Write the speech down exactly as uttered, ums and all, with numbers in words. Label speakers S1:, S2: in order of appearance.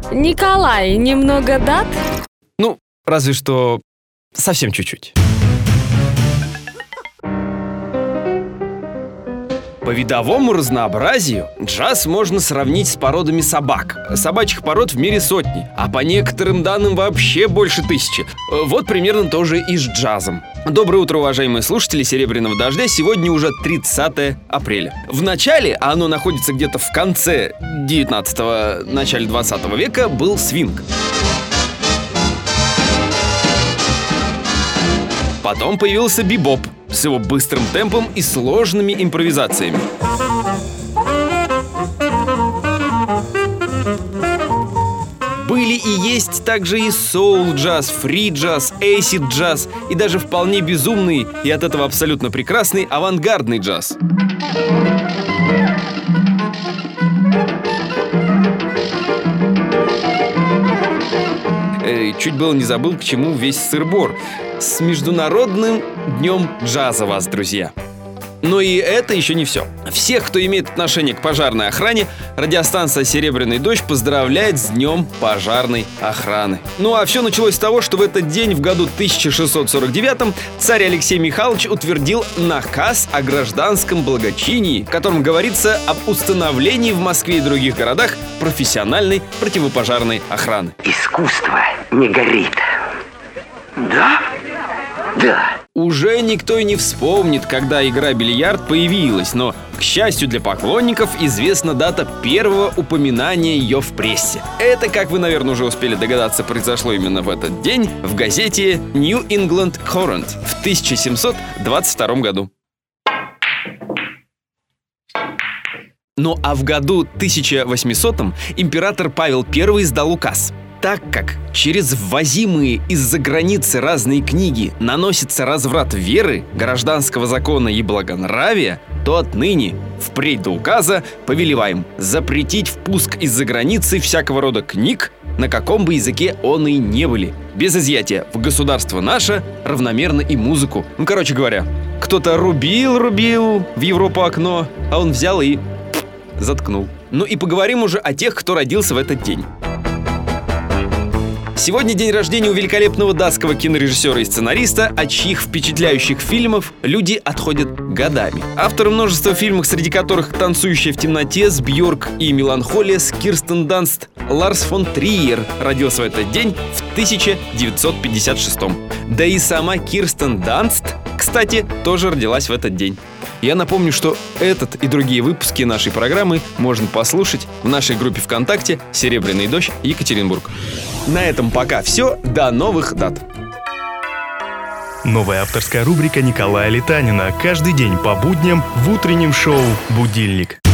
S1: Николай, немного дат?
S2: Ну, разве что совсем чуть-чуть. По видовому разнообразию джаз можно сравнить с породами собак. Собачьих пород в мире сотни, а по некоторым данным вообще больше тысячи. Вот примерно то же и с джазом. Доброе утро, уважаемые слушатели «Серебряного дождя». Сегодня уже тридцатое апреля. В начале, а оно находится где-то в конце девятнадцатого, начале двадцатого века, был свинг. Потом появился бибоп с его быстрым темпом и сложными импровизациями. Были и есть также и соул-джаз, фри-джаз, эйсид-джаз и даже вполне безумный и от этого абсолютно прекрасный авангардный джаз. Эй, чуть было не забыл, к чему весь сыр-бор. С Международным днем джаза вас, друзья! Но и это еще не все. Всех, кто имеет отношение к пожарной охране, радиостанция «Серебряный дождь» поздравляет с Днем пожарной охраны. Ну а все началось с того, что в этот день, в году тысяча шестьсот сорок девятом, царь Алексей Михайлович утвердил наказ о гражданском благочинии, в котором говорится об установлении в Москве и других городах профессиональной противопожарной охраны.
S3: Искусство не горит. Да? Да.
S2: Уже никто и не вспомнит, когда игра «Бильярд» появилась, но, к счастью для поклонников, известна дата первого упоминания ее в прессе. Это, как вы, наверное, уже успели догадаться, произошло именно в этот день в газете New England Courant в тысяча семьсот двадцать втором году. Ну а в году тысяча восьмисотом император Павел Первый издал указ. Так как через ввозимые из-за границы разные книги наносится разврат веры, гражданского закона и благонравия, то отныне, впредь до указа, повелеваем запретить впуск из-за границы всякого рода книг, на каком бы языке он и не были, без изъятия в государство наше, равномерно и музыку. Ну, короче говоря, кто-то рубил-рубил в Европу окно, а он взял и заткнул. Ну и поговорим уже о тех, кто родился в этот день. Сегодня день рождения у великолепного датского кинорежиссера и сценариста, от чьих впечатляющих фильмов люди отходят годами. Автор множества фильмов, среди которых «Танцующая в темноте» с Бьорк и «Меланхолия» с Кирстен Данст, Ларс фон Триер родился в этот день в тысяча девятьсот пятьдесят шестом. Да и сама Кирстен Данст, кстати, тоже родилась в этот день. Я напомню, что этот и другие выпуски нашей программы можно послушать в нашей группе ВКонтакте «Серебряный дождь Екатеринбург». На этом пока все. До новых дат.
S4: Новая авторская рубрика Николая Летанина. Каждый день по будням в утреннем шоу «Будильник».